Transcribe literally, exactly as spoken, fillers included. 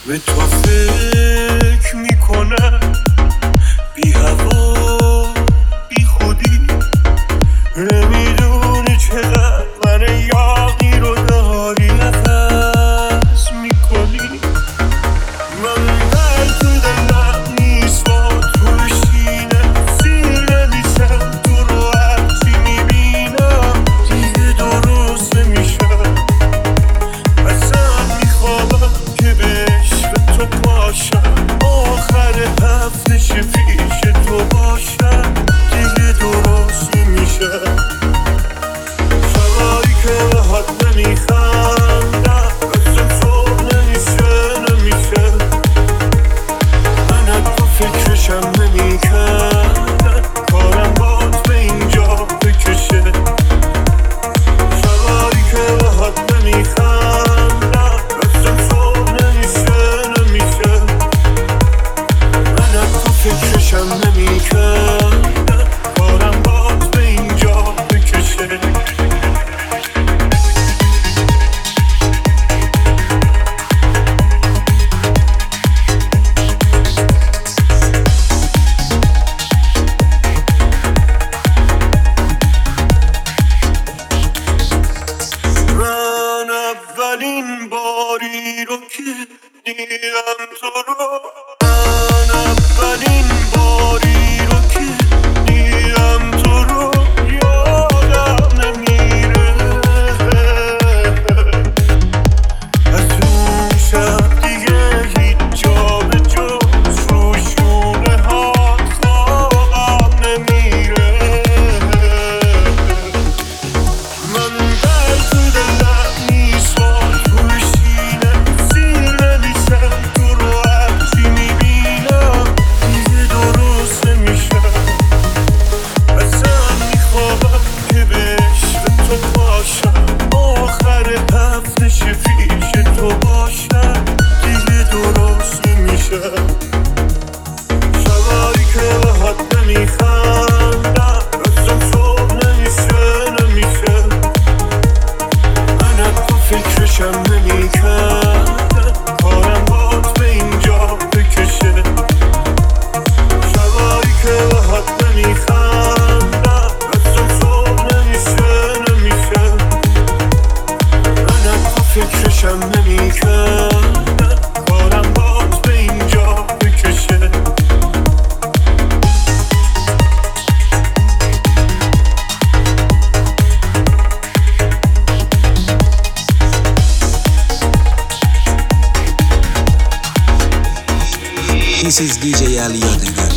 به تو فکر میکنم بی هوا بی خودی، نمیدونی چقدر من یاقی رو داری نفس میکنی. من در تو دلم نیست با تو بشینم، سیر نمیشم تو رو هرچی میبینم دیگه درست نمیشم. اصلا میخوابم که به تو باشم، آخر هفتش پیش تو باشم دیگه درست نمیشم. شبایی که راحت نمیخندم ازم صبح نمیشه نمیشه، من از تو فکرشم نمیکردم کارم باد به اینجا بکشه. شبایی که راحت نمیخندم ازم صبح نمیشه نمیشه، من از تو فکرشم نمیکردم کارم باد به اینجا بکشه. من اولین باری رو که دیدم تو رو، من اولین باری رو که دیدم تو رو یادم نمیره. از اون شب دیگه هیچ جا به جز رو شونه ها خوابم نمیره. من در تو دلم نیست با تو بشینم، سیر نمیشم تو رو هرچی میبینم دیگه درست نمیشم. اصلا میخوابم که بهش به تو باشم، آخر هفتش پیش تو باشم دیگه درست نمیشم. شبایی که راحت نمیخندم ازم صبح نمیشه نمیشه، من از تو فکرشم نمیکردم کارم باد به اینجا بکشه. شبایی که راحت نمیخندم ازم صبح نمیشه نمیشه، من از تو فکرشم نمیکردم کارم باد به اینجا بکشه. This is D J Ali Odega.